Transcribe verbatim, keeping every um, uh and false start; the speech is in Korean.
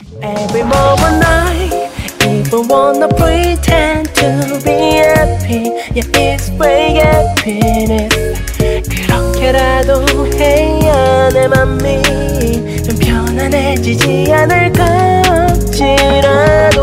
Every moment I even wanna pretend to be happy. Yeah, it's fake happiness. 그렇게라도 해야 내 맘이 좀 편안해지지 않을까. 확실한